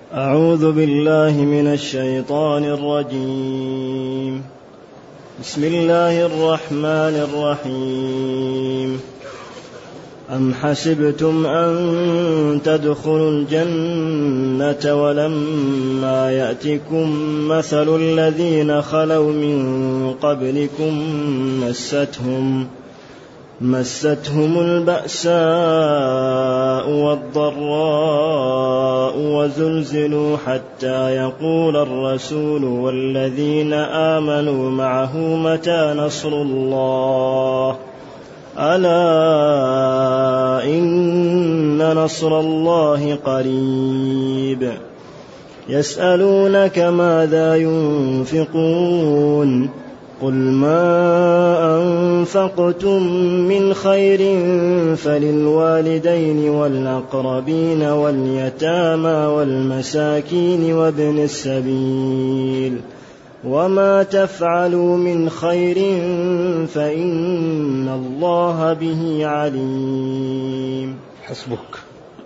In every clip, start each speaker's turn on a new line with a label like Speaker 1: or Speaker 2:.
Speaker 1: أعوذ بالله من الشيطان الرجيم. بسم الله الرحمن الرحيم. أم حسبتم أن تدخلوا الجنة ولما يأتكم مثل الذين خلوا من قبلكم مستهم البأساء والضراء وزلزلوا حتى يقول الرسول والذين آمنوا معه متى نصر الله ألا إن نصر الله قريب. يسألونك ماذا ينفقون قل ما أنفقتم من خير فللوالدين والأقربين واليتامى والمساكين وابن السبيل وما تفعلوا من خير فإن الله به عليم.
Speaker 2: حسبك.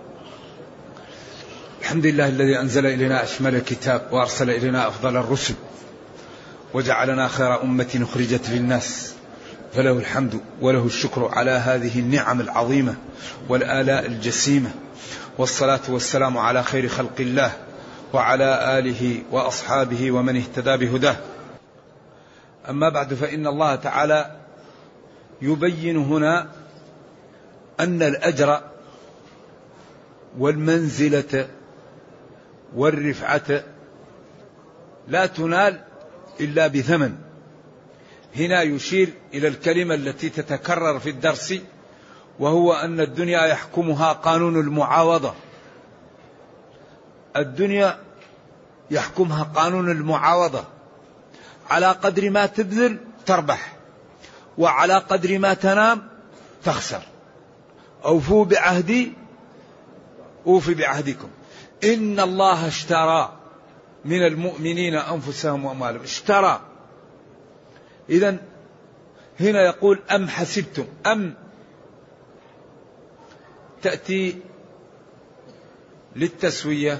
Speaker 2: الحمد لله الذي أنزل إلينا أشمل الكتاب وأرسل إلينا أفضل الرسل وجعلنا خير أمة أخرجت للناس، فله الحمد وله الشكر على هذه النعم العظيمة والآلاء الجسيمة، والصلاة والسلام على خير خلق الله وعلى آله وأصحابه ومن اهتدى بهداه. أما بعد، فإن الله تعالى يبين هنا أن الأجر والمنزلة والرفعة لا تنال إلا بثمن. هنا يشير إلى الكلمة التي تتكرر في الدرس، وهو أن الدنيا يحكمها قانون المعاوضة. الدنيا يحكمها قانون المعاوضة، على قدر ما تبذل تربح، وعلى قدر ما تنام تخسر. أوفوا بعهدي أوفي بعهدكم إن الله اشترى من المؤمنين أنفسهم وأموالهم. اشترى. إذن هنا يقول أم حسبتم. أم تأتي للتسوية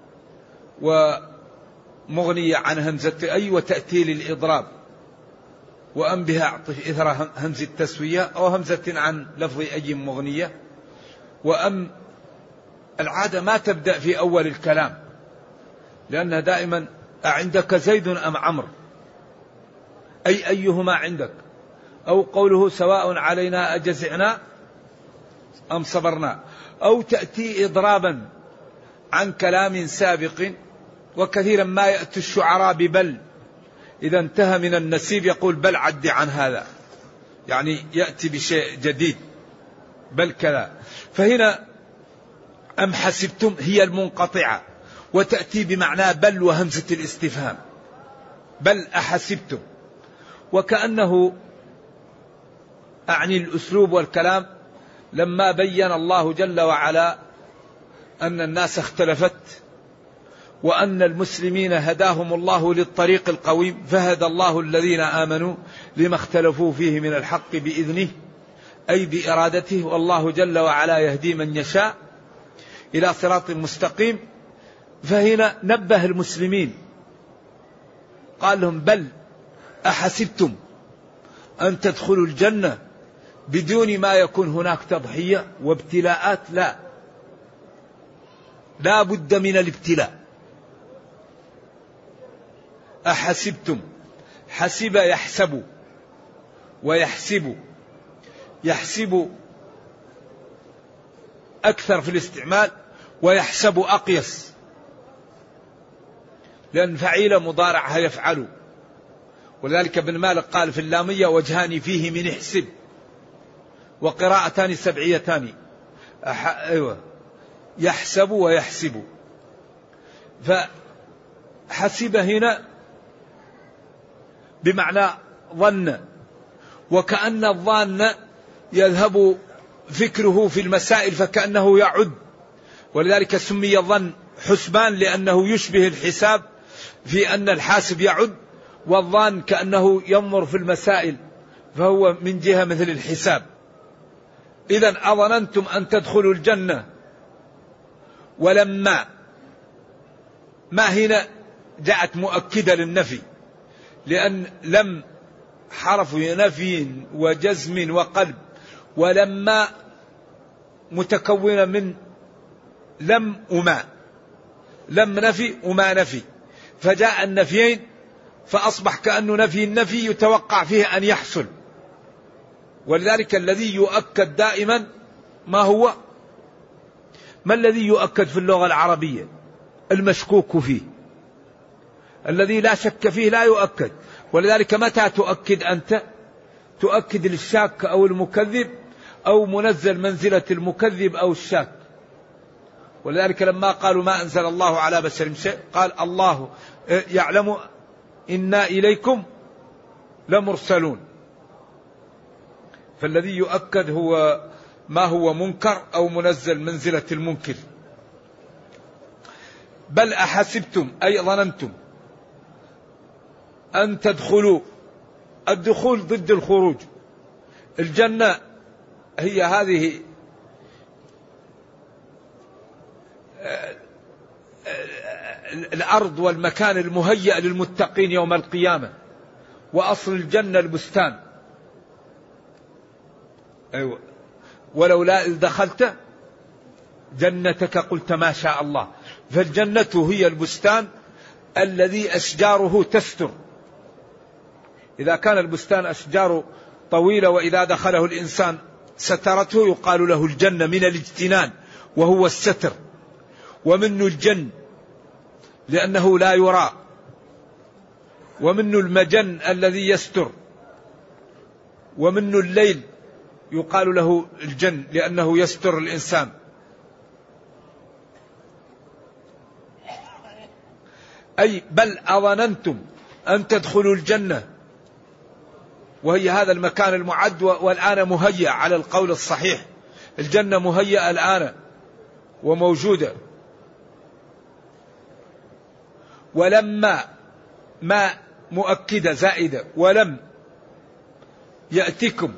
Speaker 2: ومغنية عن همزة أي، وتأتي للإضراب، وأم بها أعطف إثر همز التسوية أو همزة عن لفظ أي مغنية. وأم العادة ما تبدأ في أول الكلام، لأنها دائما أعندك زيد أم عمرو، أي أيهما عندك. أو قوله سواء علينا أجزعنا أم صبرنا. أو تأتي إضرابا عن كلام سابق، وكثيرا ما يأتي الشعراء ببل، إذا انتهى من النسيب يقول بل عد عن هذا، يعني يأتي بشيء جديد، بل كذا. فهنا أم حسبتم هي المنقطعة، وتأتي بمعنى بل وهمزة الاستفهام، بل أحسبتم. وكأنه أعني الأسلوب والكلام لما بين الله جل وعلا أن الناس اختلفت، وأن المسلمين هداهم الله للطريق القويم، فهدى الله الذين آمنوا لما اختلفوا فيه من الحق بإذنه أي بإرادته، والله جل وعلا يهدي من يشاء إلى صراط مستقيم. فهنا نبه المسلمين قال لهم بل أحسبتم أن تدخلوا الجنة بدون ما يكون هناك تضحية وابتلاءات. لا بد من الابتلاء. أحسبتم، حسب يحسب ويحسب. يحسب أكثر في الاستعمال، ويحسب أقيس، لأن فعيل مضارعها يفعل. ولذلك ابن مالك قال في اللامية وجهان فيه من احسب، وقراءتان سبعيتان. أيوة، يحسب ويحسب. فحسب هنا بمعنى ظن، وكأن الظان يذهب فكره في المسائل فكأنه يعد، ولذلك سمي الظن حسبان لأنه يشبه الحساب في أن الحاسب يعد، والظان كأنه ينظر في المسائل فهو من جهة مثل الحساب. إذن أظننتم أن تدخلوا الجنة ولما ما هنا جاءت مؤكدة للنفي، لأن لم حرف نفي وجزم وقلب، ولما متكونة من لم وما، لم نفي وما نفي، فجاء النفيين فأصبح كأنه نفي النفي يتوقع فيه أن يحصل. ولذلك الذي يؤكد دائما ما هو؟ ما الذي يؤكد في اللغة العربية؟ المشكوك فيه، الذي لا شك فيه لا يؤكد. ولذلك متى تؤكد أنت؟ تؤكد للشاك أو المكذب، أو منزل منزلة المكذب أو الشاك. ولذلك لما قالوا ما أنزل الله على بشر شيء، قال الله يعلم إنا إليكم لمرسلون. فالذي يؤكد هو ما هو منكر أو منزل منزلة المنكر. بل أحسبتم أي ظننتم أن تدخلوا، الدخول ضد الخروج. الجنة هي هذه الأرض والمكان المهيأ للمتقين يوم القيامة، وأصل الجنة البستان. أيوة. ولولا إذ دخلت جنتك قلت ما شاء الله. فالجنة هي البستان الذي أشجاره تستر. إذا كان البستان أشجاره طويلة وإذا دخله الإنسان سترته يقال له الجنة، من الاجتنان وهو الستر. ومنه الجن لأنه لا يرى، ومنه المجن الذي يستر، ومنه الليل يقال له الجن لأنه يستر الإنسان. أي بل أظننتم أن تدخلوا الجنة، وهي هذا المكان المعد والآن مهيأ على القول الصحيح. الجنة مهيئة الآن وموجودة. ولما ما مؤكدة زائدة، ولم يأتكم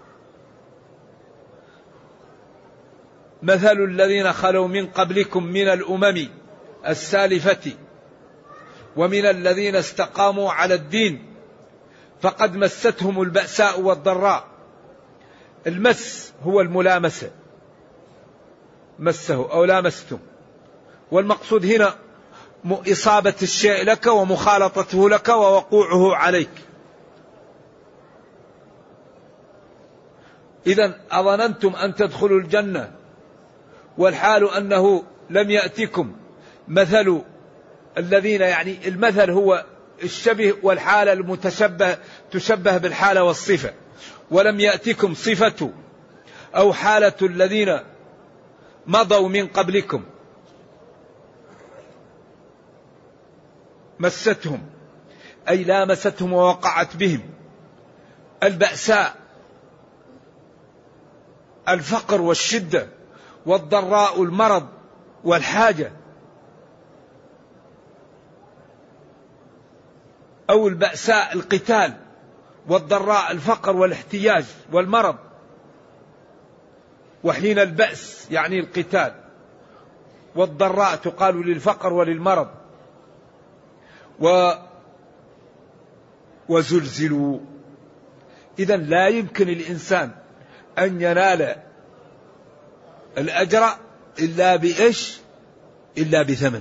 Speaker 2: مثل الذين خلوا من قبلكم من الأمم السالفة ومن الذين استقاموا على الدين فقد مستهم البأساء والضراء. المس هو الملامسة، مسه أو لامستم، والمقصود هنا إصابة الشيء لك ومخالطته لك ووقوعه عليك. إذن أظننتم أن تدخلوا الجنة والحال أنه لم يأتكم مثل الذين، يعني المثل هو الشبه والحالة المتشبه، تشبه بالحالة والصفة. ولم يأتكم صفة أو حالة الذين مضوا من قبلكم، مستهم أي لامستهم ووقعت بهم البأساء، الفقر والشدة، والضراء المرض والحاجة. أو البأساء القتال، والضراء الفقر والاحتياج والمرض. وحين البأس يعني القتال، والضراء تقال للفقر وللمرض. وزلزلوا. إذن لا يمكن الإنسان أن ينال الأجر إلا بإيش؟ إلا بثمن.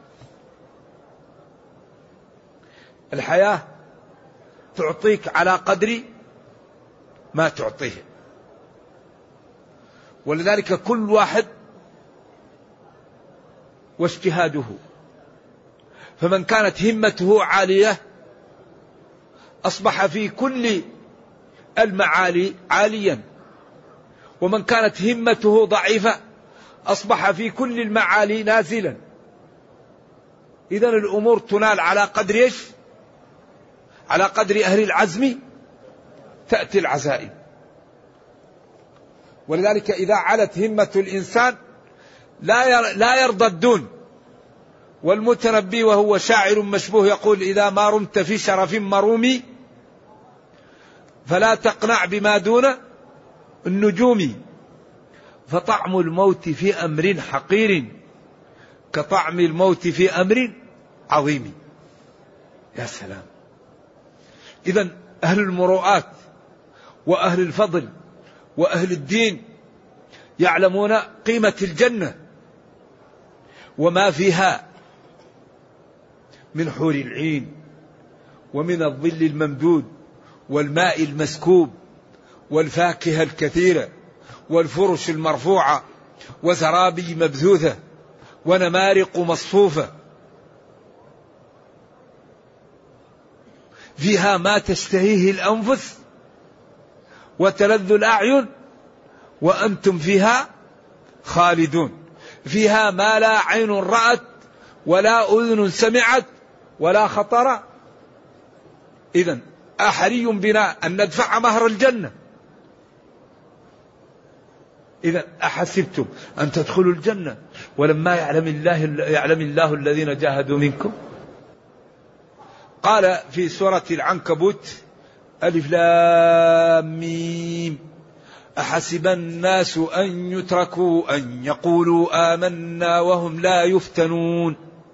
Speaker 2: الحياة تعطيك على قدر ما تعطيه. ولذلك كل واحد واجتهاده. فمن كانت همته عالية أصبح في كل المعالي عاليا، ومن كانت همته ضعيفة أصبح في كل المعالي نازلا. إذن الأمور تنال على قدر إيش؟ على قدر أهل العزم تأتي العزائم. ولذلك إذا علت همة الإنسان لا يرضى الدون. والمتنبي وهو شاعر مشبوه يقول إذا ما رمت في شرف مرومي فلا تقنع بما دون النجوم، فطعم الموت في أمر حقير كطعم الموت في أمر عظيم. يا سلام. إذن أهل المروءات وأهل الفضل وأهل الدين يعلمون قيمة الجنة وما فيها من حور العين ومن الظل الممدود والماء المسكوب والفاكهة الكثيرة والفرش المرفوعة وزرابي مبثوثة ونمارق مصفوفة، فيها ما تشتهيه الأنفس وتلذ الأعين وأنتم فيها خالدون، فيها ما لا عين رأت ولا أذن سمعت ولا خطر. إذن أحري بنا أن ندفع مهر الجنة. إذن أحسبتم أن تدخلوا الجنة ولما يعلم الله الذين جاهدوا منكم. قال في سورة العنكبوت ألف لام ميم أحسب الناس أن يتركوا أن يقولوا آمنا وهم لا يفتنون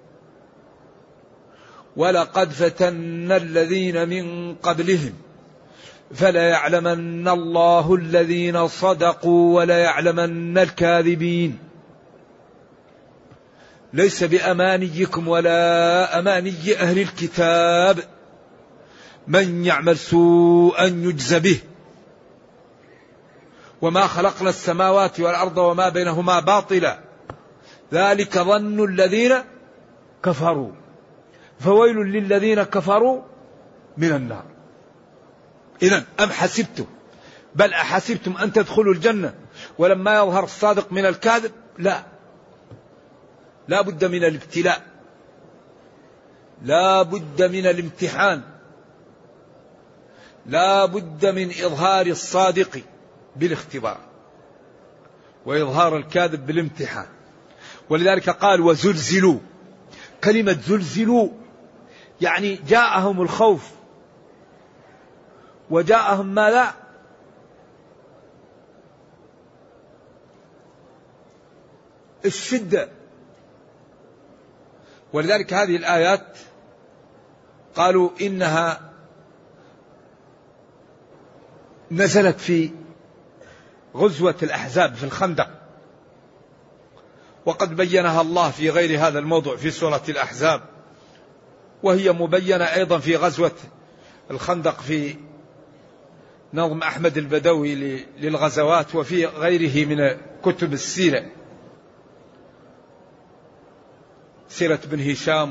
Speaker 2: ولقد فتنا الذين من قبلهم فليعلمن الله الذين صدقوا وليعلمن الكاذبين. ليس بأمانيكم ولا أماني أهل الكتاب من يعمل سوءا يجز به وما خلقنا السماوات والأرض وما بينهما باطلا ذلك ظن الذين كفروا فويل للذين كفروا من النار. إذن أم حسبتم بل أحسبتم أن تدخلوا الجنة ولما يظهر الصادق من الكاذب؟ لا بد من الابتلاء، لا بد من الامتحان، لا بد من إظهار الصادق بالاختبار وإظهار الكاذب بالامتحان. ولذلك قال وزلزلوا. كلمة زلزلوا يعني جاءهم الخوف وجاءهم ما لا الشدة. ولذلك هذه الآيات قالوا إنها نزلت في غزوة الأحزاب في الخندق، وقد بينها الله في غير هذا الموضوع في سورة الأحزاب، وهي مبينة أيضا في غزوة الخندق في نظم أحمد البدوي للغزوات وفي غيره من كتب السيرة، سيرة بن هشام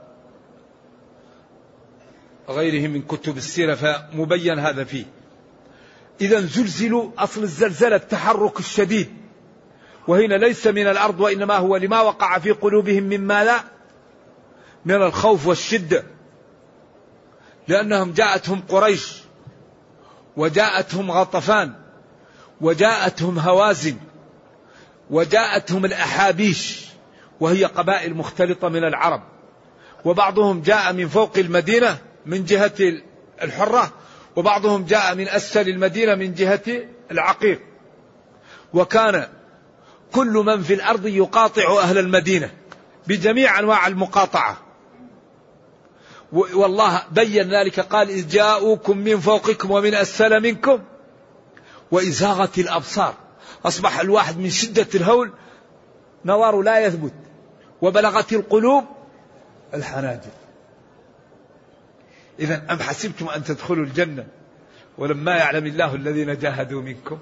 Speaker 2: وغيره من كتب السيرة، فمبين هذا فيه. إذا زلزلوا، أصل الزلزلة التحرك الشديد، وهنا ليس من الأرض وإنما هو لما وقع في قلوبهم مما لا من الخوف والشدة، لأنهم جاءتهم قريش وجاءتهم غطفان وجاءتهم هوازن وجاءتهم الأحابيش وهي قبائل مختلطة من العرب، وبعضهم جاء من فوق المدينة من جهة الحرة وبعضهم جاء من أسفل المدينة من جهة العقيق، وكان كل من في الأرض يقاطع أهل المدينة بجميع أنواع المقاطعة، والله بين ذلك قال إذ جاءوكم من فوقكم ومن أسفل منكم وإزاغت الأبصار، أصبح الواحد من شدة الهول نظره لا يثبت، وبلغت القلوب الحناجر. إذن أم حسبتم أن تدخلوا الجنة ولما يعلم الله الذين جاهدوا منكم.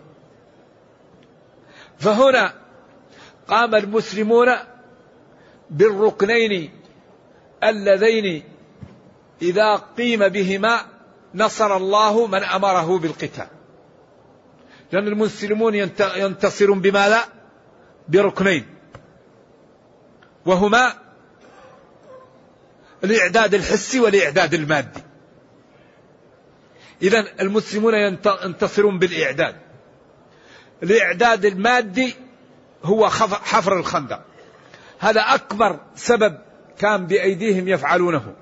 Speaker 2: فهنا قام المسلمون بالركنين اللذين إذا قيم بهما نصر الله من أمره بالقتال، لأن المسلمون ينتصرون بما لا بركنين، وهما الإعداد الحسي والإعداد المادي. إذن المسلمون ينتصرون بالإعداد. الإعداد المادي هو حفر الخندق، هذا أكبر سبب كان بأيديهم يفعلونه.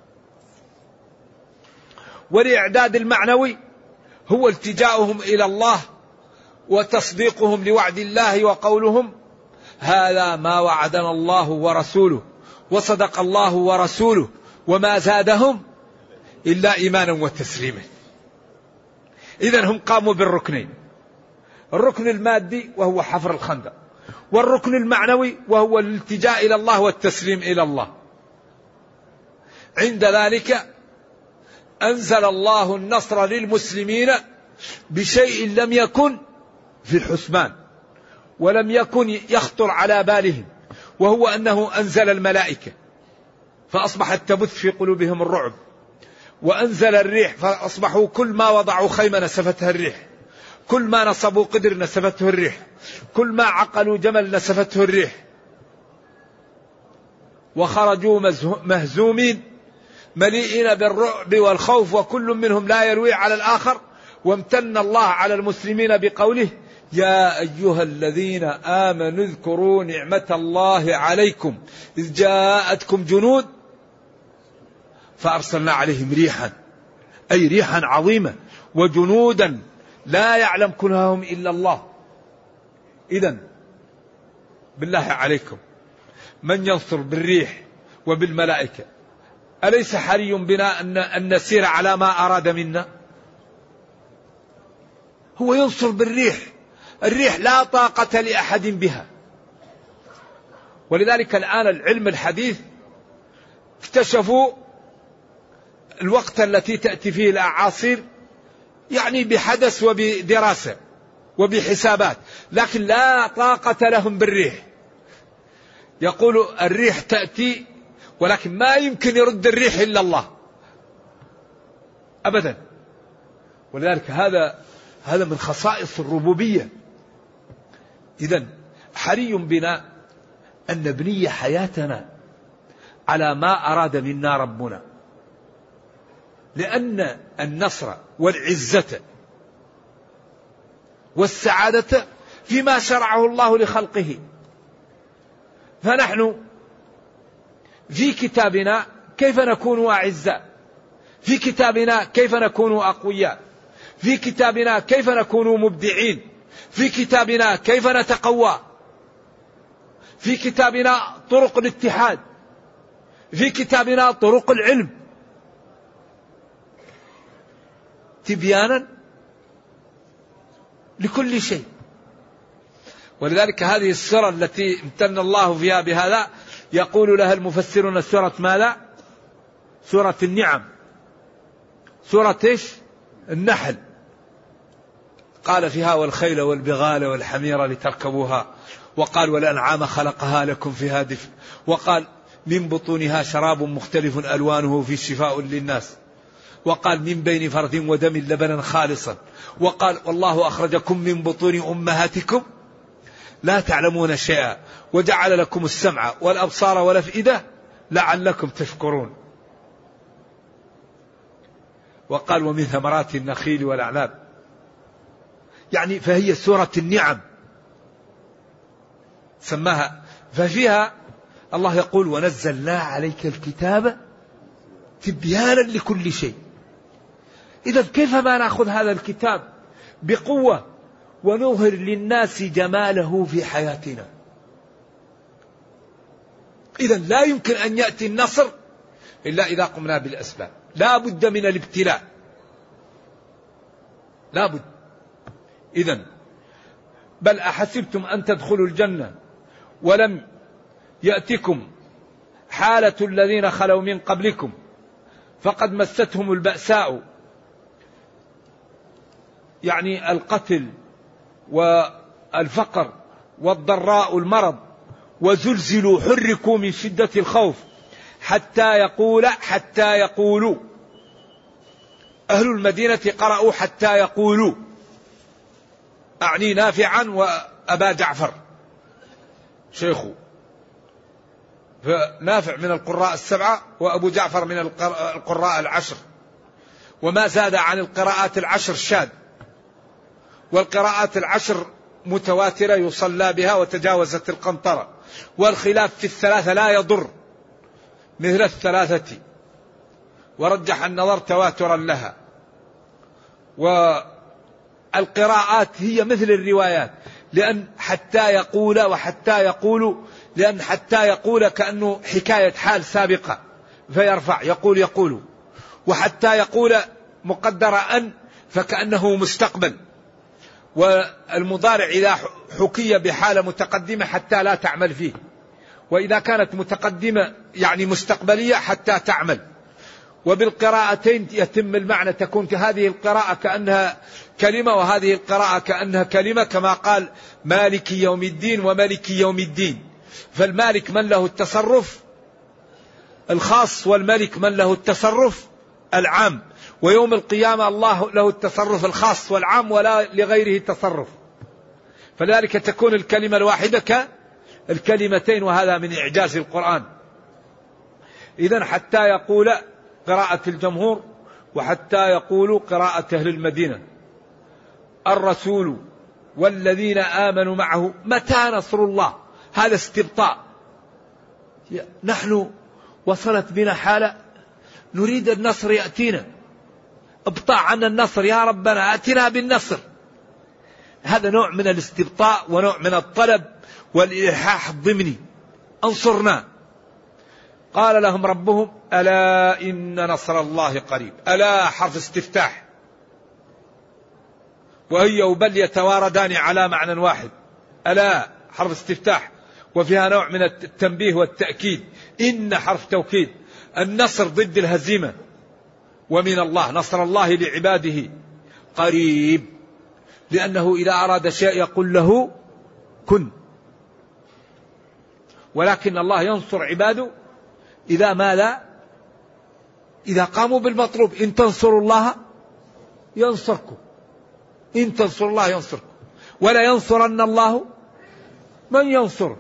Speaker 2: والإعداد المعنوي هو التجاؤهم إلى الله وتصديقهم لوعد الله وقولهم هذا ما وعدنا الله ورسوله وصدق الله ورسوله وما زادهم إلا إيمانا وتسليما. إذن هم قاموا بالركنين، الركن المادي وهو حفر الخندق، والركن المعنوي وهو الالتجاء إلى الله والتسليم إلى الله. عند ذلك أنزل الله النصر للمسلمين بشيء لم يكن في الحسبان ولم يكن يخطر على بالهم، وهو أنه أنزل الملائكة فأصبحت تبث في قلوبهم الرعب، وأنزل الريح فأصبحوا كل ما وضعوا خيمة نسفتها الريح، كل ما نصبوا قدر نسفته الريح، كل ما عقلوا جمل نسفته الريح، وخرجوا مهزومين مليئين بالرعب والخوف، وكل منهم لا يروي على الآخر. وامتن الله على المسلمين بقوله: يا أيها الذين آمنوا اذكروا نعمة الله عليكم إذ جاءتكم جنود فأرسلنا عليهم ريحا، أي ريحا عظيمة، وجنودا لا يعلم كنههم إلا الله. إذن بالله عليكم من ينصر بالريح وبالملائكة، أليس حري بنا أن نسير على ما أراد منا؟ هو ينصر بالريح، الريح لا طاقة لأحد بها. ولذلك الآن العلم الحديث اكتشفوا الوقت التي تأتي فيه الأعاصير، يعني بحدث وبدراسة وبحسابات، لكن لا طاقة لهم بالريح. يقول الريح تأتي ولكن ما يمكن يرد الريح إلا الله أبدا. ولذلك هذا من خصائص الربوبية. إذن حري بنا أن نبني حياتنا على ما أراد منا ربنا، لأن النصر والعزة والسعادة فيما شرعه الله لخلقه. فنحن في كتابنا كيف نكون أعزاء، في كتابنا كيف نكون أقوياء، في كتابنا كيف نكون مبدعين، في كتابنا كيف نتقوى، في كتابنا طرق الاتحاد، في كتابنا طرق العلم، تبيانا لكل شيء. ولذلك هذه السورة التي امتن الله فيها بهذا يقول لها المفسرون سورة ماذا؟ سورة النعم، سورة إيش؟ النحل. قال فيها: والخيل والبغال والحمير لتركبوها، وقال: والأنعام خلقها لكم فيها دفء، وقال: من بطونها شراب مختلف ألوانه في شفاء للناس، وقال: من بين فرد ودم لبنا خالصا، وقال: والله أخرجكم من بطون أمهاتكم لا تعلمون شيئا وجعل لكم السمع والأبصار والأفئدة لعلكم تشكرون. وقال: ومن ثمرات النخيل والأعناب. يعني فهي سورة النعم سماها. ففيها الله يقول: ونزلنا عليك الكتاب تبيانا لكل شيء. إذا كيف ما نأخذ هذا الكتاب بقوة ونظهر للناس جماله في حياتنا؟ إذا لا يمكن أن يأتي النصر إلا إذا قمنا بالأسباب. لا بد من الابتلاء، لا بد. إذن بل أحسبتم أن تدخلوا الجنة ولم يأتكم حالة الذين خلوا من قبلكم فقد مستهم البأساء، يعني القتل والفقر والضراء المرض، وزلزلوا حركوا من شدة الخوف حتى يقولوا أهل المدينة قرأوا حتى يقولوا، أعني نافعا وأبا جعفر شيخه، فنافع من القراء السبعة وأبو جعفر من القراء العشر، وما زاد عن القراءات العشر شاذ، والقراءات العشر متواترة يصلى بها وتجاوزت القنطرة، والخلاف في الثلاثة لا يضر مثل الثلاثة، ورجح النظر تواترا لها. والقراءات هي مثل الروايات، لأن حتى يقول وحتى يقول، لأن حتى يقول كأنه حكاية حال سابقة فيرفع يقول، وحتى يقول مقدر أن فكأنه مستقبل. والمضارع إذا حكي بحالة متقدمة حتى لا تعمل فيه، وإذا كانت متقدمة يعني مستقبلية حتى تعمل. وبالقراءتين يتم المعنى، تكون هذه القراءة كأنها كلمة وهذه القراءة كأنها كلمة، كما قال مالك يوم الدين وملك يوم الدين. فالمالك من له التصرف الخاص، والملك من له التصرف العام. ويوم القيامة الله له التصرف الخاص والعام ولا لغيره تصرف، فلذلك تكون الكلمة الواحدة كالكلمتين، وهذا من إعجاز القرآن. إذن حتى يقول قراءة الجمهور، وحتى يقول قراءة أهل المدينة. الرسول والذين آمنوا معه متى نصر الله، هذا استبطاء. نحن وصلت بنا حالة نريد النصر يأتينا، ابطأ عنا النصر يا ربنا أتنا بالنصر. هذا نوع من الاستبطاء ونوع من الطلب والإلحاح الضمني، انصرنا. قال لهم ربهم ألا إن نصر الله قريب. ألا حرف استفتاح، وهي وبل يتواردان على معنى واحد. ألا حرف استفتاح وفيها نوع من التنبيه والتأكيد. إن حرف توكيد. النصر ضد الهزيمة، ومن الله نصر الله لعباده قريب، لأنه إذا أراد شيء يقول له كن. ولكن الله ينصر عباده إذا ماذا؟ إذا قاموا بالمطلوب. إن تنصروا الله ينصركم، إن تنصروا الله ينصركم، ولا ينصرن الله من ينصر.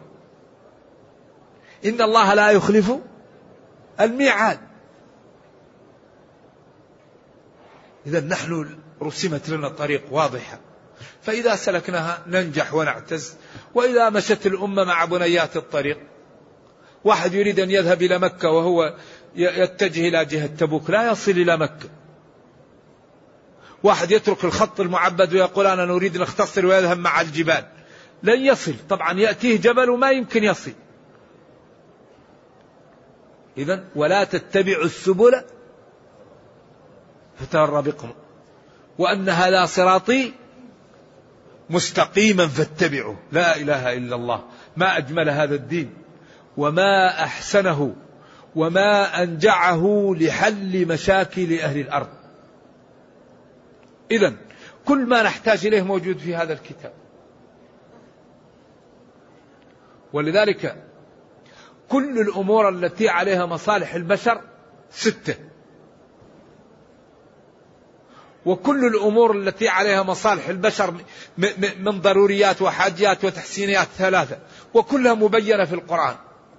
Speaker 2: إن الله لا يخلف الميعاد. إذا نحن رسمت لنا طريق واضحة، فإذا سلكناها ننجح ونعتز. وإذا مشت الأمة مع بنيات الطريق، واحد يريد أن يذهب إلى مكة وهو يتجه إلى جهة تبوك لا يصل إلى مكة. واحد يترك الخط المعبد ويقول أنا نريد نختصر ويذهب مع الجبال، لن يصل. طبعا يأتيه جبل وما يمكن يصل. إذن ولا تتبعوا السبل فتفرق بكم، وأن هذا صراطي مستقيما فاتبعوه. لا إله إلا الله. ما أجمل هذا الدين، وما أحسنه، وما أنجعه لحل مشاكل أهل الأرض. إذن كل ما نحتاج إليه موجود في هذا الكتاب. ولذلك كل الأمور التي عليها مصالح البشر 6، وكل الأمور التي عليها مصالح البشر من ضروريات وحاجيات وتحسينيات 3، وكلها مبينة في القرآن.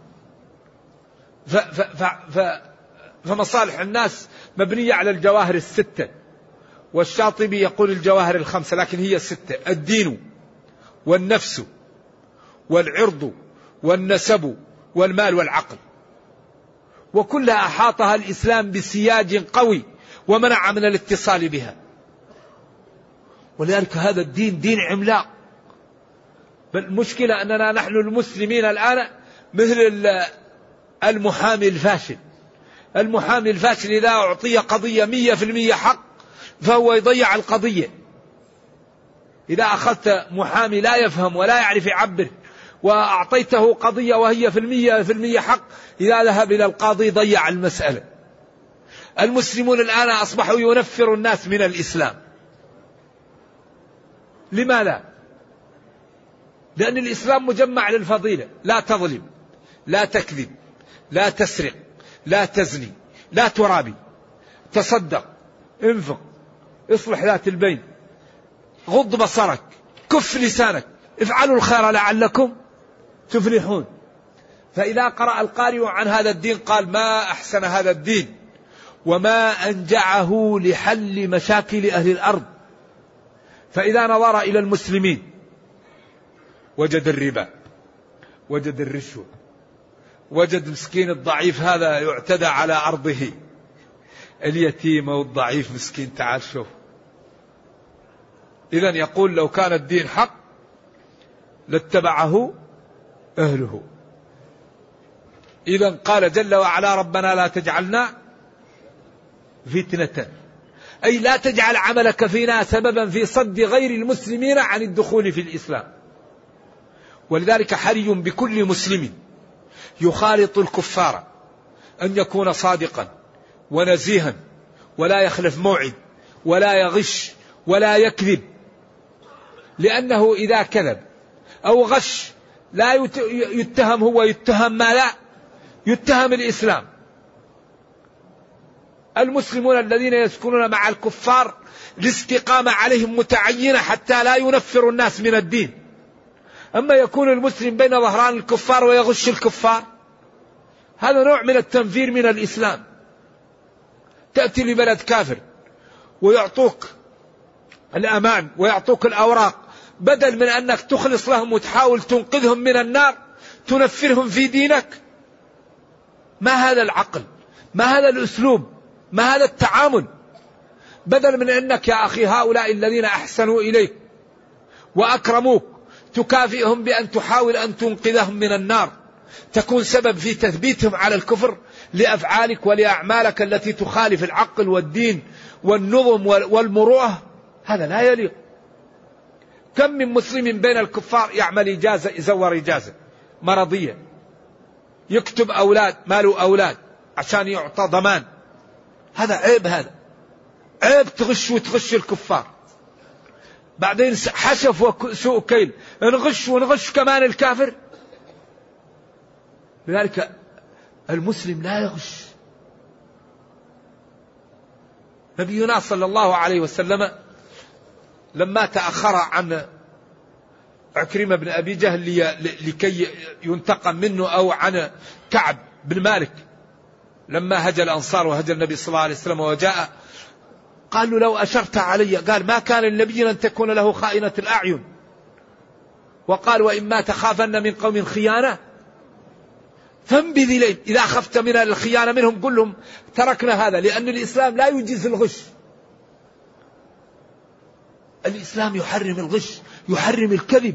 Speaker 2: فمصالح الناس مبنية على الجواهر 6، والشاطبي يقول الجواهر 5، لكن هي 6: الدين والنفس والعرض والنسب والمال والعقل. وكلها أحاطها الإسلام بسياج قوي ومنع من الاتصال بها. ولذلك هذا الدين دين عملاق. بل المشكلة أننا نحن المسلمين الآن مثل المحامي الفاشل. المحامي الفاشل إذا أعطي قضية 100% حق فهو يضيع القضية. إذا أخذت محامي لا يفهم ولا يعرف يعبر وأعطيته قضية وهي في 100% حق، إذا ذهب إلى القاضي ضيع المسألة. المسلمون الآن أصبحوا ينفر الناس من الإسلام. لماذا؟ لأن الإسلام مجمع للفضيلة: لا تظلم، لا تكذب، لا تسرق، لا تزني، لا ترابي، تصدق، انفق، اصلح ذات البين، غض بصرك، كف لسانك، افعلوا الخير لعلكم تفلحون. فإذا قرأ القارئ عن هذا الدين قال ما أحسن هذا الدين، وما أنجعه لحل مشاكل أهل الأرض. فإذا نظر إلى المسلمين وجد الربا، وجد الرشوة، وجد مسكين الضعيف هذا يعتدى على أرضه، اليتيم والضعيف مسكين تعال شوف. إذن يقول لو كان الدين حق لاتبعه أهله. إذا قال جل وعلا ربنا لا تجعلنا فتنة، أي لا تجعل عملك فينا سببا في صد غير المسلمين عن الدخول في الإسلام. ولذلك حري بكل مسلم يخالط الكفار أن يكون صادقا ونزيها ولا يخلف موعد ولا يغش ولا يكذب، لأنه إذا كذب أو غش لا يتهم هو، يتهم ما لا يتهم الإسلام. المسلمون الذين يسكنون مع الكفار الاستقامة عليهم متعينة حتى لا ينفروا الناس من الدين. أما يكون المسلم بين ظهران الكفار ويغش الكفار، هذا نوع من التنفير من الإسلام. تأتي لبلد كافر ويعطوك الأمان ويعطوك الأوراق، بدل من أنك تخلص لهم وتحاول تنقذهم من النار تنفرهم في دينك. ما هذا العقل؟ ما هذا الأسلوب؟ ما هذا التعامل؟ بدل من أنك يا أخي هؤلاء الذين أحسنوا إليك وأكرموك تكافئهم بأن تحاول أن تنقذهم من النار، تكون سبب في تثبيتهم على الكفر لأفعالك ولأعمالك التي تخالف العقل والدين والنظم والمروءة، هذا لا يليق. كم من مسلم بين الكفار يعمل إجازة، يزور إجازة مرضية، يكتب أولاد، ماله أولاد عشان يعطى ضمان. هذا عيب، هذا عيب، تغش وتغش الكفار. بعدين حشف وسوء كيل، نغش ونغش كمان الكافر. لذلك المسلم لا يغش. نبينا صلى الله عليه وسلم لما تأخر عن عكرمة بن أبي جهل لكي ينتقم منه، أو عن كعب بن مالك لما هجى الأنصار وهجى النبي صلى الله عليه وسلم وجاء، قالوا لو أشرت علي، قال ما كان النبي أن تكون له خائنة الأعين، وقال وإما تخافن من قوم خيانة فانبذ إليهم، إذا خفت من الخيانة منهم قل لهم تركنا هذا، لأن الإسلام لا يجيز الغش. الإسلام يحرم الغش، يحرم الكذب.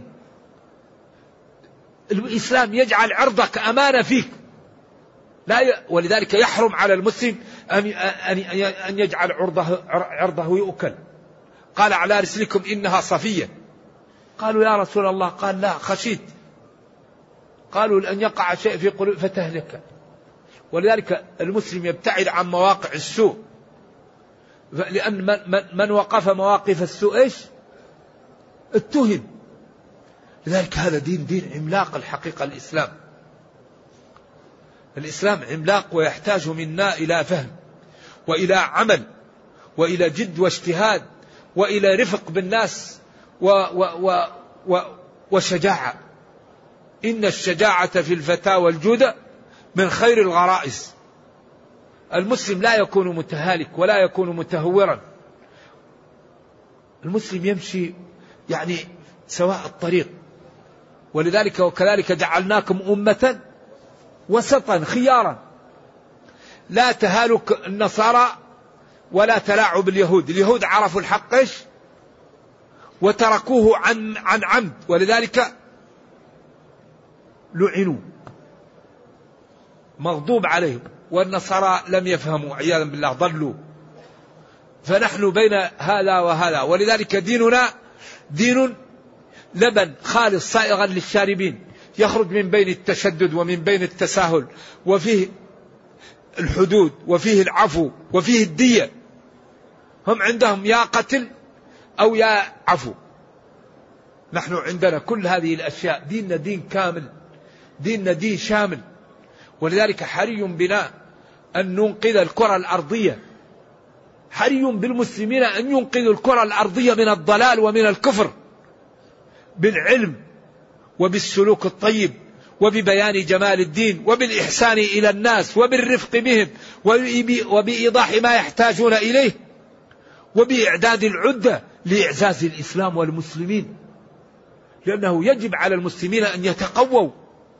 Speaker 2: الإسلام يجعل عرضك أمانة فيك، ولذلك يحرم على المسلم أن يجعل عرضه يؤكل. قال على رسلكم إنها صفية، قالوا يا رسول الله، قال لا خشيت، قالوا لأن يقع شيء في قلوب فتهلك. ولذلك المسلم يبتعد عن مواقع السوء، لأن من وقف مواقف السوء إيش؟ اتهم. لذلك هذا دين عملاق الحقيقة. الإسلام عملاق ويحتاج منا إلى فهم وإلى عمل وإلى جد واجتهاد وإلى رفق بالناس وشجاعة. إن الشجاعة في الفتى والجود من خير الغرائز. المسلم لا يكون متهالك ولا يكون متهورا. المسلم يمشي يعني سواء الطريق. ولذلك وكذلك جعلناكم أمة وسطا خيارا، لا تهالك النصارى ولا تلاعب اليهود. اليهود عرفوا الحق وتركوه عن عمد، ولذلك لعنوا مغضوب عليهم. والنصارى لم يفهموا عياذا بالله، ضلوا. فنحن بين هذا وهذا. ولذلك ديننا دين لبن خالص صائغا للشاربين، يخرج من بين التشدد ومن بين التساهل، وفيه الحدود وفيه العفو وفيه الدية. هم عندهم يا قتل أو يا عفو، نحن عندنا كل هذه الأشياء. ديننا دين كامل، ديننا دين شامل. ولذلك حري بنا أن ننقذ الكرة الأرضية، حري بالمسلمين أن ينقذوا الكرة الأرضية من الضلال ومن الكفر بالعلم وبالسلوك الطيب وببيان جمال الدين وبالإحسان إلى الناس وبالرفق بهم وبإيضاح ما يحتاجون إليه وبإعداد العدة لإعزاز الإسلام والمسلمين. لأنه يجب على المسلمين أن يتقووا،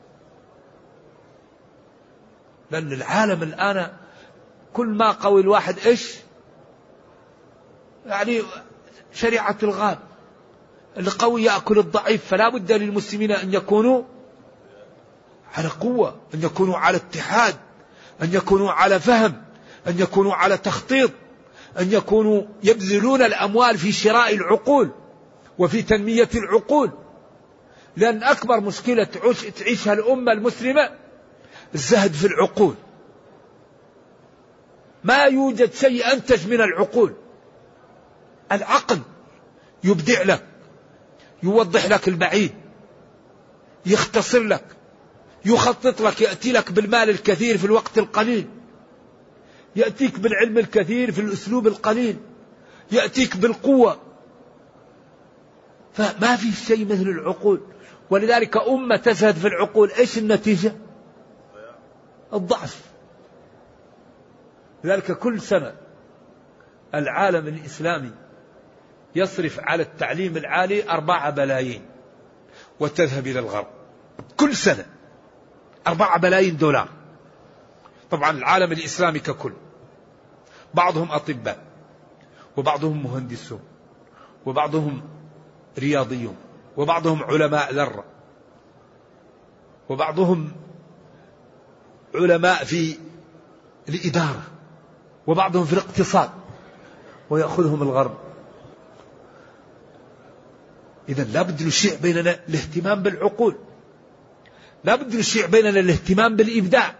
Speaker 2: لأن العالم الآن كل ما قوي الواحد يعني شريعة الغاب، القوي يأكل الضعيف، فلا بد للمسلمين أن يكونوا على قوة، أن يكونوا على اتحاد، أن يكونوا على فهم، أن يكونوا على تخطيط، أن يكونوا يبذلون الأموال في شراء العقول وفي تنمية العقول. لأن أكبر مشكلة تعيشها الأمة المسلمة الزهد في العقول. ما يوجد شيء أنتج من العقول. العقل يبدع لك، يوضح لك البعيد، يختصر لك، يخطط لك، يأتي لك بالمال الكثير في الوقت القليل، يأتيك بالعلم الكثير في الأسلوب القليل، يأتيك بالقوة. فما في شيء مثل العقول. ولذلك أمة تزهد في العقول، إيش النتيجة؟ الضعف. لذلك كل سنة العالم الإسلامي يصرف على التعليم العالي 4 بلايين وتذهب إلى الغرب كل سنة 4 بلايين دولار. طبعا العالم الإسلامي ككل، بعضهم أطباء، وبعضهم مهندسون، وبعضهم رياضيون، وبعضهم علماء ذرة، وبعضهم علماء في الإدارة، وبعضهم في الاقتصاد، ويأخذهم الغرب. إذن لا بد نشيع بيننا الاهتمام بالعقول، لا بد نشيع بيننا الاهتمام بالإبداع،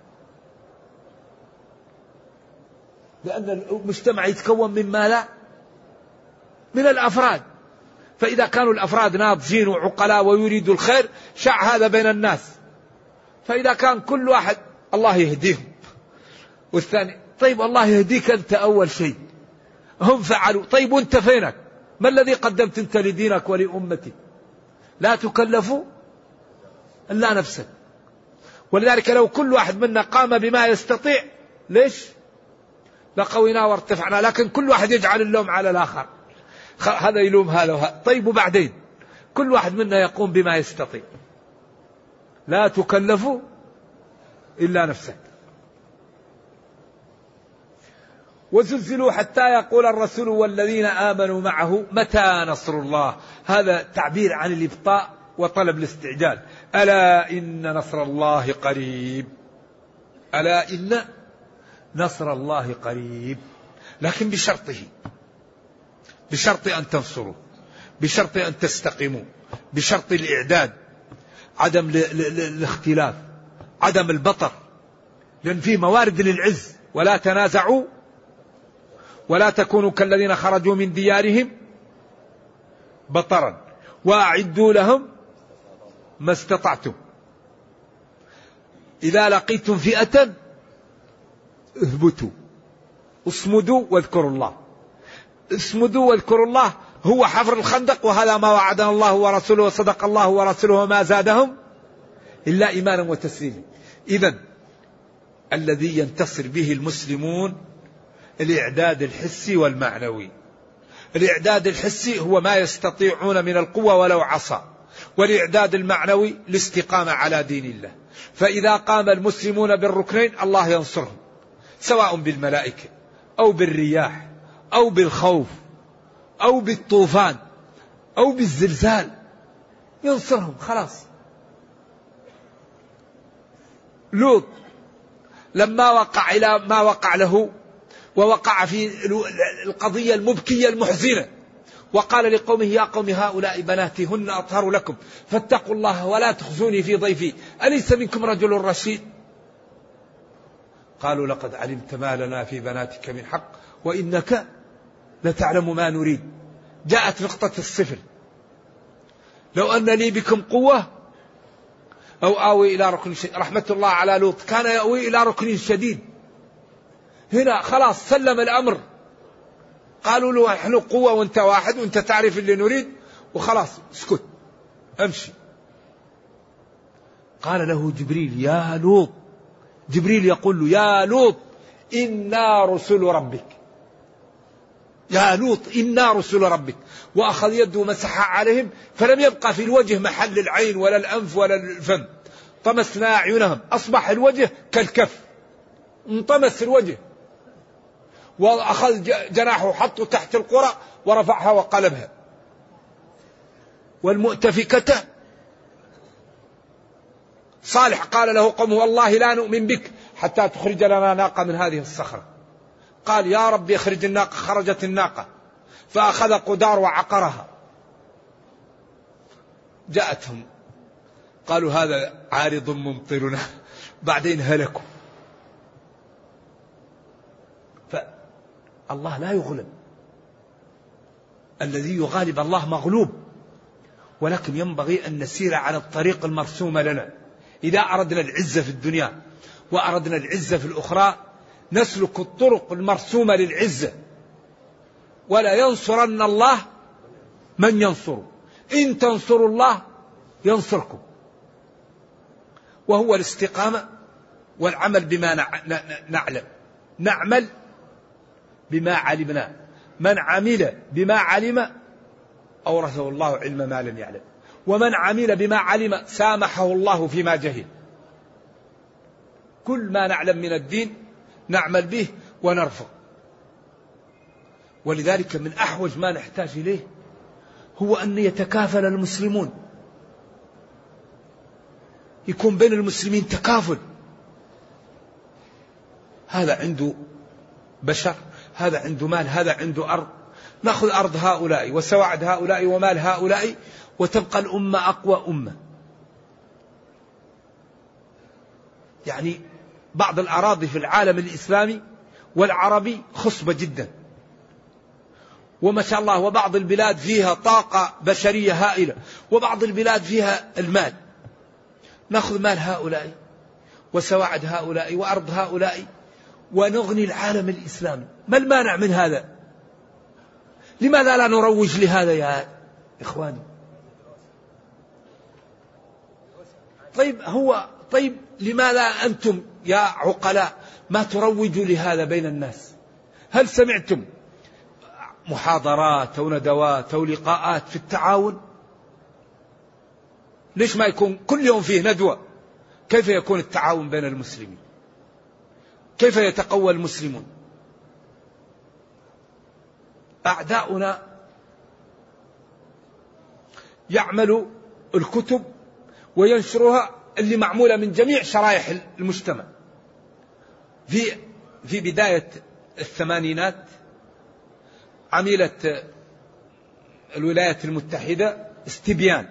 Speaker 2: لأن المجتمع يتكون من ماذا؟ من الأفراد. فإذا كانوا الأفراد ناضجين وعقلاء ويريدوا الخير شاع هذا بين الناس. فإذا كان كل واحد الله يهديهم، والثاني طيب الله يهديك أنت أول شيء، هم فعلوا، طيب وانت فينك؟ ما الذي قدمت انت لدينك ولأمتك؟ لا تكلفوا إلا نفسك. ولذلك لو كل واحد منا قام بما يستطيع ليش لقوينا وارتفعنا، لكن كل واحد يجعل اللوم على الآخر، هذا يلوم هذا. طيب وبعدين كل واحد منا يقوم بما يستطيع. لا تكلفوا إلا نفسك. وزلزلوا حتى يقول الرسول والذين آمنوا معه متى نصر الله. هذا تعبير عن الإبطاء وطلب الاستعجال. ألا إن نصر الله قريب، ألا إن نصر الله قريب، لكن بشرطه، بشرط أن تنصروا، بشرط أن تستقيموا، بشرط الإعداد، عدم الاختلاف، عدم البطر، لأن في موارد للعز. ولا تنازعوا ولا تكونوا كالذين خرجوا من ديارهم بطرا وأعدوا لهم ما استطعتم. إذا لقيتم فئة اثبتوا، اصمدوا واذكروا الله. اصمدوا واذكروا الله هو حفر الخندق، وهذا ما وعدنا الله ورسوله وصدق الله ورسوله وما زادهم إلا إيمانا وتسليما. إذن الذي ينتصر به المسلمون الإعداد الحسي والمعنوي. الإعداد الحسي هو ما يستطيعون من القوة ولو عصا، والإعداد المعنوي الاستقامة على دين الله. فإذا قام المسلمون بالركنين الله ينصرهم، سواء بالملائكة أو بالرياح أو بالخوف أو بالطوفان أو بالزلزال، ينصرهم خلاص. لوط لما وقع إلى ما وقع له ووقع في القضية المبكية المحزنة، وقال لقومه يا قوم هؤلاء بناتي هن أطهر لكم فاتقوا الله ولا تخزوني في ضيفي أليس منكم رجل رشيد. قالوا لقد علمت ما لنا في بناتك من حق وإنك لتعلم ما نريد. جاءت نقطة الصفر. لو أن لي بكم قوة أو آوي إلى ركن شديد. رحمة الله على لوط كان يأوي إلى ركن شديد. هنا خلاص سلم الأمر، قالوا له نحن قوة وانت واحد وانت تعرف اللي نريد وخلاص اسكت امشي. قال له جبريل يا لوط، جبريل يقول له يا لوط إنا رسل ربك، يا لوط إنا رسل ربك. وأخذ يده مسح عليهم فلم يبقى في الوجه محل العين ولا الأنف ولا الفم، طمسنا أعينهم، أصبح الوجه كالكف، انطمس الوجه. وأخذ جناحه حطه تحت القرى ورفعها وقلبها. والمؤتفكة. صالح قال له قومه والله لا نؤمن بك حتى تخرج لنا ناقة من هذه الصخرة. قال يا رب اخرج الناقة. خرجت الناقة فأخذ قدار وعقرها. جاءتهم قالوا هذا عارض ممطرنا، بعدين هلكوا. فالله لا يغلب، الذي يغالب الله مغلوب، ولكن ينبغي أن نسير على الطريق المرسوم لنا. إذا أردنا العزة في الدنيا وأردنا العزة في الأخرى نسلك الطرق المرسومة للعزة. ولا ينصرن الله من ينصره، إن تنصروا الله ينصركم. وهو الاستقامة والعمل بما نعلم. نعمل بما علمنا. من عمل بما علم أورثه الله علم ما لم يعلم، ومن عمل بما علم سامحه الله فيما جهل. كل ما نعلم من الدين نعمل به ونرفض. ولذلك من أحوج ما نحتاج إليه هو أن يتكافل المسلمون، يكون بين المسلمين تكافل. هذا عنده بشر، هذا عنده مال، هذا عنده أرض، نأخذ أرض هؤلاء وسواعد هؤلاء ومال هؤلاء وتبقى الأمة أقوى أمة. يعني بعض الأراضي في العالم الإسلامي والعربي خصبة جدا وما شاء الله، وبعض البلاد فيها طاقة بشرية هائلة، وبعض البلاد فيها المال. نأخذ مال هؤلاء وسواعد هؤلاء وأرض هؤلاء ونغني العالم الإسلامي. ما المانع من هذا؟ لماذا لا نروج لهذا يا إخواني؟ طيب لماذا أنتم يا عقلاء ما تروجوا لهذا بين الناس؟ هل سمعتم محاضرات أو ندوات أو لقاءات في التعاون؟ ليش ما يكون كل يوم فيه ندوة؟ كيف يكون التعاون بين المسلمين؟ كيف يتقوى المسلمون؟ أعداؤنا يعملوا الكتب وينشرها اللي معمولة من جميع شرائح المجتمع. في بداية الثمانينات عملت الولايات المتحدة استبيان،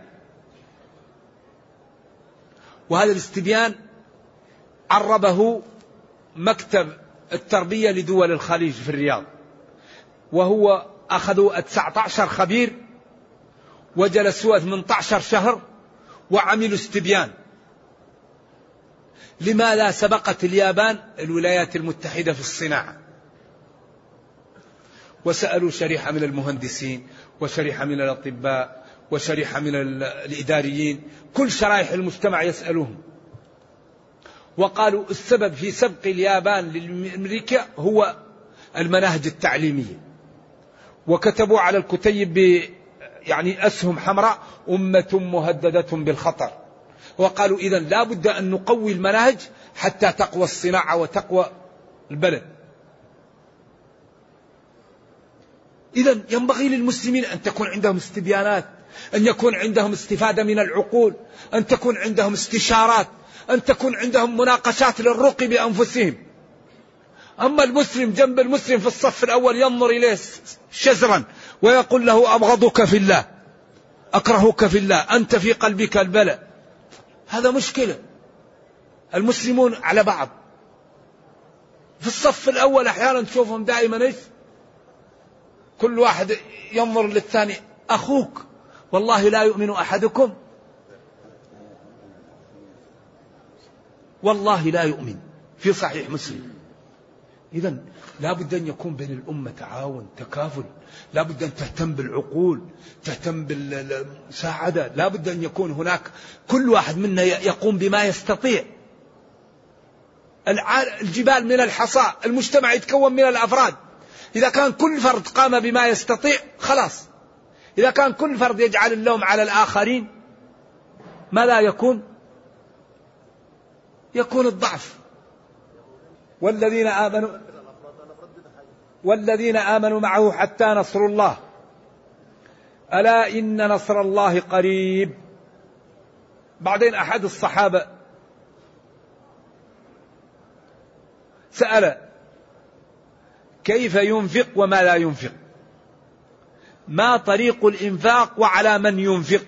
Speaker 2: وهذا الاستبيان عربه مكتب التربية لدول الخليج في الرياض، وهو أخذوا 19 خبير وجلسوا 18 شهر وعملوا استبيان. لماذا سبقت اليابان الولايات المتحدة في الصناعة؟ وسألوا شريحة من المهندسين وشريحة من الأطباء وشريحة من الإداريين، كل شرائح المجتمع يسألوهم، وقالوا السبب في سبق اليابان لأمريكا هو المناهج التعليمية. وكتبوا على الكتيب يعني أسهم حمراء أمة مهددة بالخطر. وقالوا إذن لا بد أن نقوي المناهج حتى تقوى الصناعة وتقوى البلد. إذن ينبغي للمسلمين أن تكون عندهم استبيانات، أن يكون عندهم استفادة من العقول، أن تكون عندهم استشارات، أن تكون عندهم مناقشات للرقي بأنفسهم. أما المسلم جنب المسلم في الصف الأول ينظر إليه شزرا ويقول له أبغضك في الله، أكرهك في الله، أنت في قلبك البلاء. هذا مشكلة. المسلمون على بعض في الصف الأول أحيانا تشوفهم دائما إيش؟ كل واحد ينظر للثاني أخوك والله لا يؤمن أحدكم، والله لا يؤمن، في صحيح مسلم. إذن لا بد أن يكون بين الأمة تعاون تكافل، لا بد أن تهتم بالعقول، تهتم بالمساعدة، لا بد أن يكون هناك كل واحد منا يقوم بما يستطيع. الجبال من الحصى، المجتمع يتكون من الأفراد. إذا كان كل فرد قام بما يستطيع خلاص. إذا كان كل فرد يجعل اللوم على الآخرين ماذا يكون؟ يكون الضعف. والذين آمنوا معه حتى نصر الله. ألا إن نصر الله قريب. بعدين أحد الصحابة سأل كيف ينفق وما لا ينفق، ما طريق الإنفاق وعلى من ينفق؟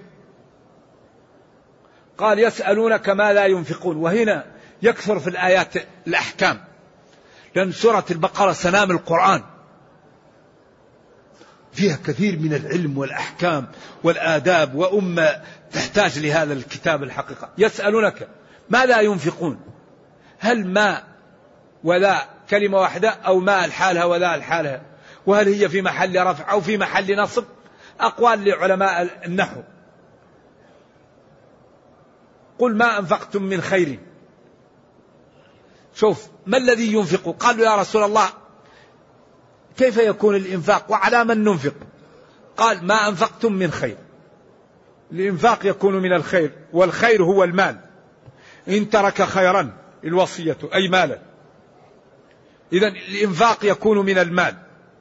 Speaker 2: قال يسألونك ما لا ينفقون. وهنا يكثر في الآيات الأحكام، لأن سورة البقرة سنام القرآن، فيها كثير من العلم والأحكام والآداب، وأمة تحتاج لهذا الكتاب الحقيقة. يسألونك ما لا ينفقون، هل ما ولا كلمة واحدة أو ما الحالها ولا الحالها، وهل هي في محل رفع أو في محل نصب؟ أقوال لعلماء النحو. قل ما أنفقتم من خير. شوف ما الذي ينفق؟ قالوا يا رسول الله كيف يكون الإنفاق وعلى من ننفق؟ قال ما أنفقتم من خير. الإنفاق يكون من الخير، والخير هو المال. إن ترك خيرا الوصية أي مالا، إذن الإنفاق يكون من المال.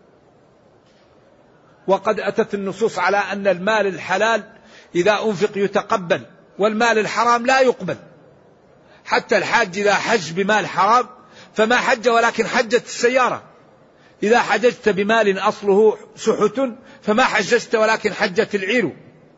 Speaker 2: وقد أتت النصوص على أن المال الحلال إذا أنفق يتقبل، والمال الحرام لا يقبل. حتى الحاج إذا حج بمال حرام فما حج ولكن حجت السيارة. إذا حججت بمال أصله سحت فما حججت ولكن حجت العير.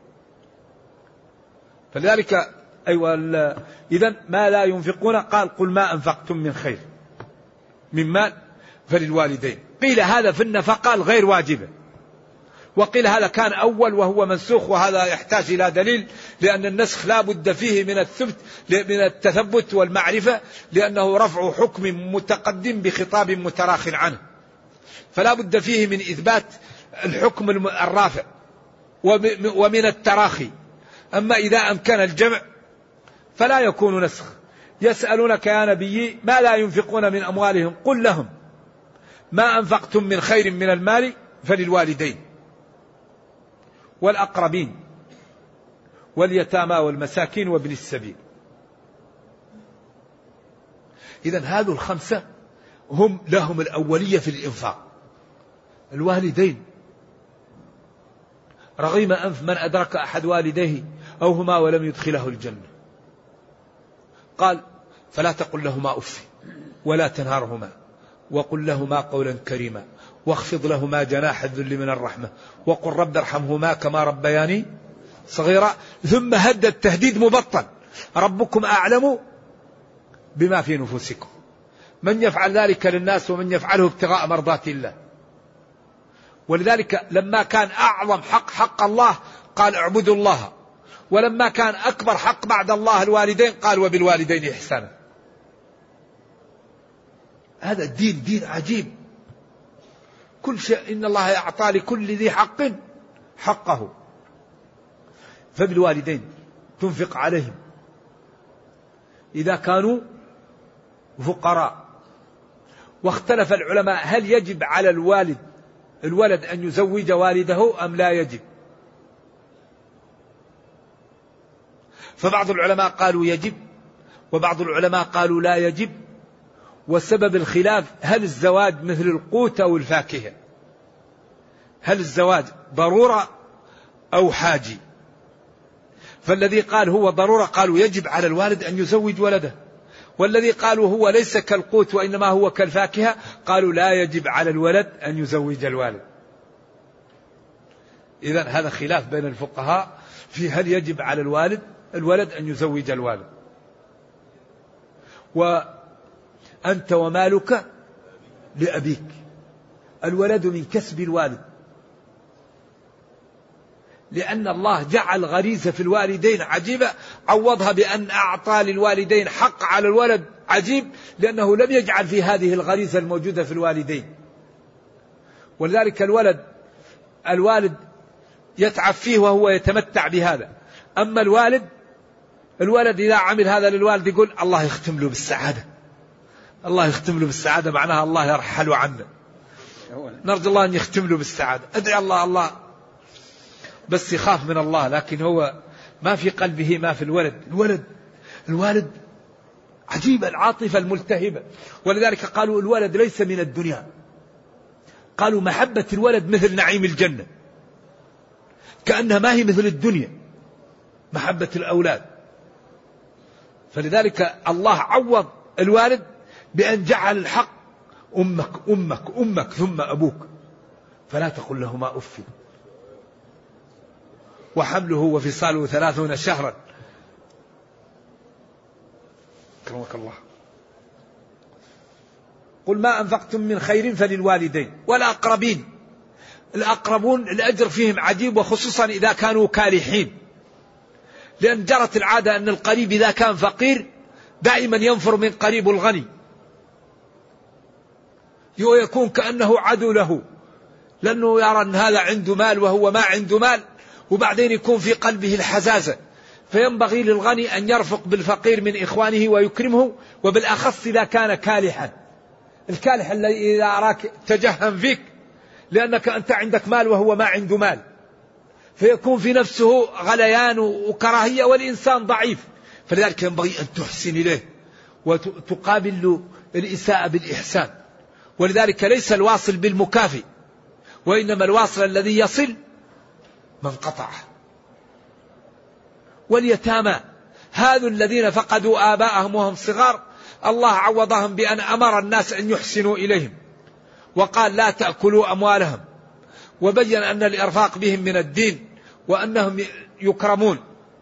Speaker 2: فلذلك إذن ما لا ينفقون. قال قل ما أنفقتم من خير من مال فللوالدين. قيل هذا في النفقة الغير واجبة، وقيل هذا كان أول وهو منسوخ، وهذا يحتاج إلى دليل، لأن النسخ لا بد فيه من التثبت والمعرفة، لأنه رفع حكم متقدم بخطاب متراخ عنه، فلا بد فيه من إثبات الحكم الرافع ومن التراخي. أما إذا أمكن الجمع فلا يكون نسخ. يسألونك يا نبي ما لا ينفقون من أموالهم قل لهم ما أنفقتم من خير من المال فللوالدين والأقربين واليتامى والمساكين وابن السبيل. إذن هذو الخمسة هم لهم الأولية في الإنفاق. الوالدين رغم أنف من أدرك أحد والديه أو هما ولم يدخله الجنة. قال فلا تقل لهما أف ولا تنهرهما وقل لهما قولا كريما واخفض لهما جناح الذل من الرحمة وقل رب ارحمهما كما ربياني صغيرا. ثم هدد تهديد مبطن ربكم أعلم بما في نفوسكم من يفعل ذلك للناس ومن يفعله ابتغاء مرضات الله. ولذلك لما كان أعظم حق الله قال اعبدوا الله، ولما كان أكبر حق بعد الله الوالدين قال وبالوالدين إحسانا. هذا الدين دين عجيب. كل شيء إن الله أعطى لكل ذي حق حقه. فبالوالدين تنفق عليهم إذا كانوا فقراء. واختلف العلماء هل يجب على الولد أن يزوج والده أم لا يجب. فبعض العلماء قالوا يجب وبعض العلماء قالوا لا يجب. وسبب الخلاف هل الزواج مثل القوت أو الفاكهة، هل الزواج ضرورة أو حاجي. فالذي قال هو ضرورة قالوا يجب على الوالد أن يزوج ولده، والذي قالوا هو ليس كالقوت وإنما هو كالفاكهة قالوا لا يجب على الولد أن يزوج الوالد. إذن هذا خلاف بين الفقهاء في هل يجب على الولد أن يزوج الوالد. وأنت ومالك لأبيك، الولد من كسب الوالد، لأن الله جعل غريزة في الوالدين عجيبة، عوضها بأن أعطى للوالدين حق على الولد عجيب، لأنه لم يجعل في هذه الغريزة الموجودة في الوالدين. ولذلك الوالد يتعب فيه وهو يتمتع بهذا. أما الولد إذا عمل هذا للوالد يقول الله يختم له بالسعادة، الله يختم له بالسعادة، معناها الله يرحل عنا، نرجو الله أن يختم له بالسعادة. أدعي الله بس يخاف من الله، لكن هو ما في قلبه ما في الولد عجيب العاطفة الملتهبة. ولذلك قالوا الولد ليس من الدنيا، قالوا محبة الولد مثل نعيم الجنة. كأنها ما هي مثل الدنيا، محبة الأولاد. فلذلك الله عوض الوالد بأن جعل الحق أمك أمك أمك ثم أبوك، فلا تقل لهما أف. وحمله وفصاله 30 شهرا. كرمك الله. قل ما أنفقتم من خير فللوالدين والأقربين. الأقربون الأجر فيهم عجيب، وخصوصا إذا كانوا كالحين، لأن جرت العادة أن القريب إذا كان فقير دائما ينفر من قريب الغني، يكون كأنه عدو له، لأنه يرى أن هذا عنده مال وهو ما عنده مال، وبعدين يكون في قلبه الحزازة. فينبغي للغني أن يرفق بالفقير من إخوانه ويكرمه، وبالأخص إذا كان كالحا. الكالح الذي إذا أراك تجهم فيك لأنك أنت عندك مال وهو ما عنده مال، فيكون في نفسه غليان وكراهية، والإنسان ضعيف. فلذلك ينبغي أن تحسن إليه وتقابل الإساءة بالإحسان. ولذلك ليس الواصل بالمكافئ، وإنما الواصل الذي يصل من قطعه. واليتامى هذو الذين فقدوا آباءهم وهم صغار، الله عوضهم بأن أمر الناس أن يحسنوا إليهم، وقال لا تأكلوا أموالهم، وبين أن الإرفاق بهم من الدين وأنهم يكرمون.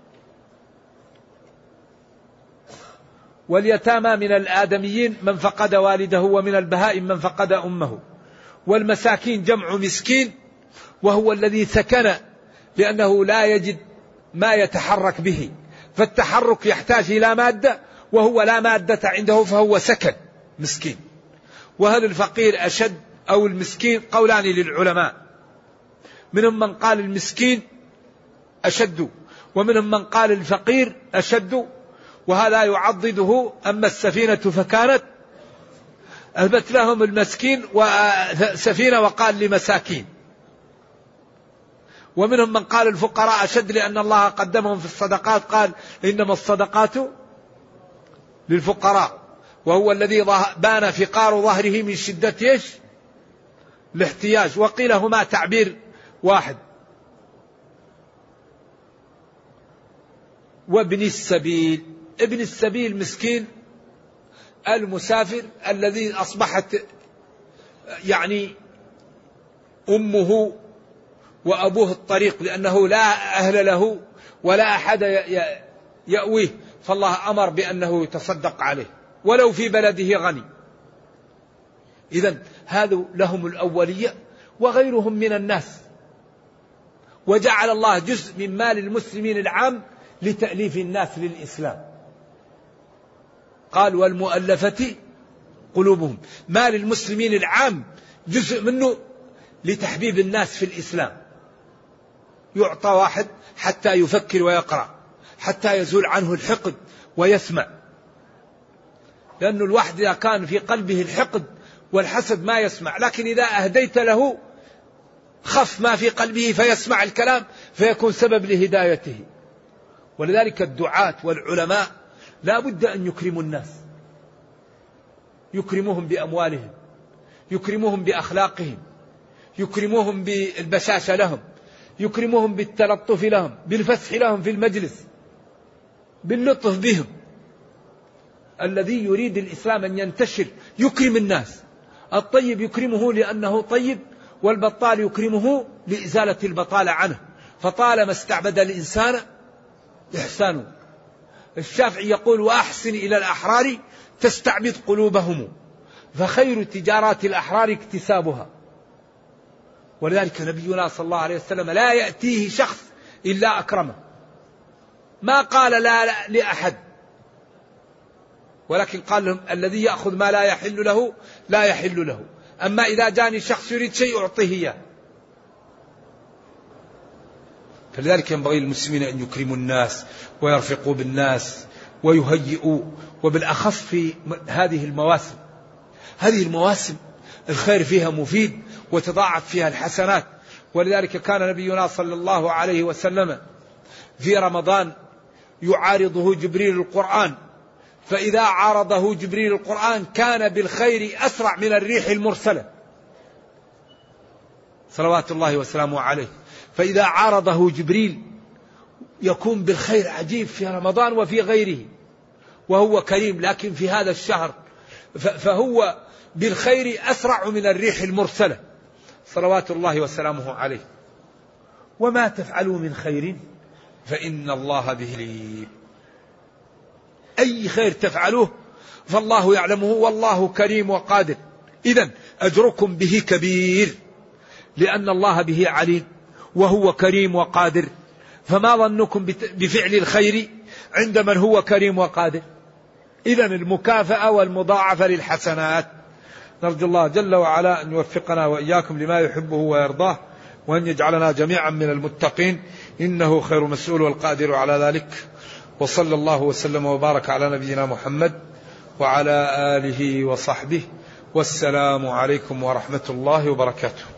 Speaker 2: واليتامى من الآدميين من فقد والده، ومن البهائم من فقد أمه. والمساكين جمع مسكين، وهو الذي سكن لأنه لا يجد ما يتحرك به، فالتحرك يحتاج إلى مادة، وهو لا مادة عنده فهو سكن مسكين. وهل الفقير أشد أو المسكين؟ قولان للعلماء، منهم من قال المسكين أشد، ومنهم من قال الفقير أشد، وهذا يعضده. أما السفينة فكانت، أثبت لهم المسكين وسفينة وقال لمساكين. ومنهم من قال الفقراء أشد، لأن الله قدمهم في الصدقات، قال إنما الصدقات للفقراء، وهو الذي بان فقار ظهره من شدة الاحتياج. وقيل هما تعبير واحد. وابن السبيل، ابن السبيل مسكين المسافر الذي أصبحت يعني أمه وأبوه الطريق، لأنه لا أهل له ولا أحد يأويه، فالله أمر بأنه يتصدق عليه ولو في بلده غني. إذن هذا لهم الأولية، وغيرهم من الناس. وجعل الله جزء من مال المسلمين العام لتأليف الناس للإسلام، قال والمؤلفة قلوبهم. مال المسلمين العام جزء منه لتحبيب الناس في الإسلام، يعطى واحد حتى يفكر ويقرأ، حتى يزول عنه الحقد ويسمع. لأن الواحد إذا كان في قلبه الحقد والحسد ما يسمع، لكن إذا أهديت له خف ما في قلبه فيسمع الكلام، فيكون سبب لهدايته. ولذلك الدعاة والعلماء لا بد أن يكرموا الناس، يكرموهم بأموالهم، يكرموهم بأخلاقهم، يكرموهم بالبشاشة لهم، يكرموهم بالتلطف لهم، بالفسح لهم في المجلس، باللطف بهم. الذي يريد الإسلام أن ينتشر يكرم الناس. الطيب يكرمه لأنه طيب، والبطال يكرمه لإزالة البطالة عنه. فطالما استعبد الإنسان إحسانه. الشافعي يقول وأحسن إلى الأحرار تستعبد قلوبهم، فخير تجارات الأحرار اكتسابها. ولذلك نبينا صلى الله عليه وسلم لا يأتيه شخص إلا أكرمه، ما قال لا لأحد، ولكن قال لهم الذي يأخذ ما لا يحل له لا يحل له. أما إذا جاني شخص يريد شيء أعطيه إياه. فلذلك ينبغي للمسلمين أن يكرموا الناس ويرفقوا بالناس ويهيئوا، وبالأخص في هذه المواسم. هذه المواسم الخير فيها مفيد وتضاعف فيها الحسنات. ولذلك كان نبينا صلى الله عليه وسلم في رمضان يعارضه جبريل القرآن، فإذا عارضه جبريل القرآن كان بالخير أسرع من الريح المرسلة صلوات الله وسلامه عليه. فإذا عارضه جبريل يكون بالخير عجيب في رمضان وفي غيره، وهو كريم، لكن في هذا الشهر فهو بالخير أسرع من الريح المرسلة صلوات الله وسلامه عليه. وما تفعلوا من خير فإن الله به عليم. أي خير تفعلوه فالله يعلمه، والله كريم وقادر. إذن أجركم به كبير، لأن الله به عليم وهو كريم وقادر. فما ظنكم بفعل الخير عند من هو كريم وقادر؟ إذن المكافأة والمضاعفة للحسنات. نرجو الله جل وعلا أن يوفقنا وإياكم لما يحبه ويرضاه، وأن يجعلنا جميعا من المتقين، إنه خير مسؤول والقادر على ذلك. وصلى الله وسلم وبارك على نبينا محمد وعلى آله وصحبه، والسلام عليكم ورحمة الله وبركاته.